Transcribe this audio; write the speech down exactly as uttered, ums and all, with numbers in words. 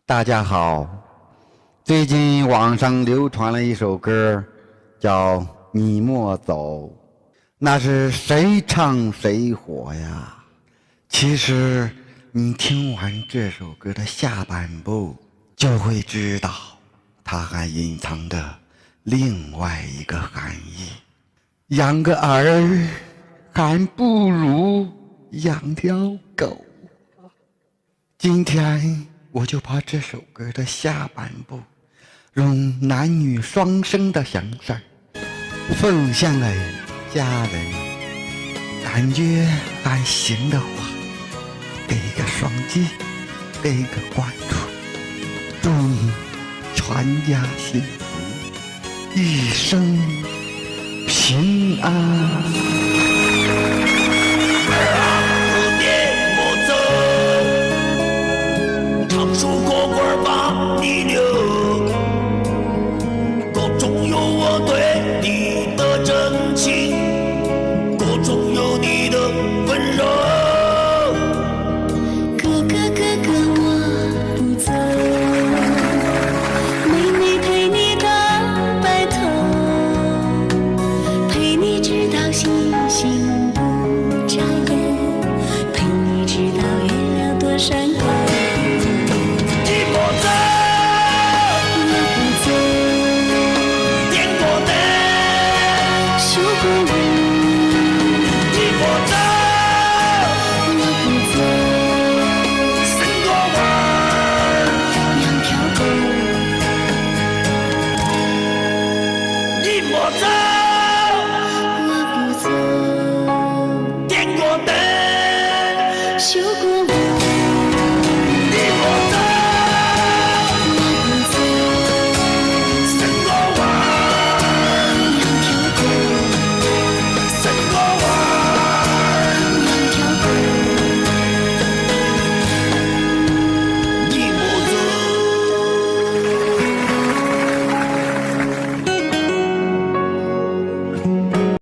大家好，最近网上流传了一首歌，叫《你莫走》，那是谁唱谁火呀？其实你听完这首歌的下半部，就会知道，它还隐藏着另外一个含义。养个儿，还不如养条狗。今天我就把这首歌的下半部，用男女双声的形式奉献给家人，感觉还行的话，给个双击，给个关注，祝你全家幸福，一生平安。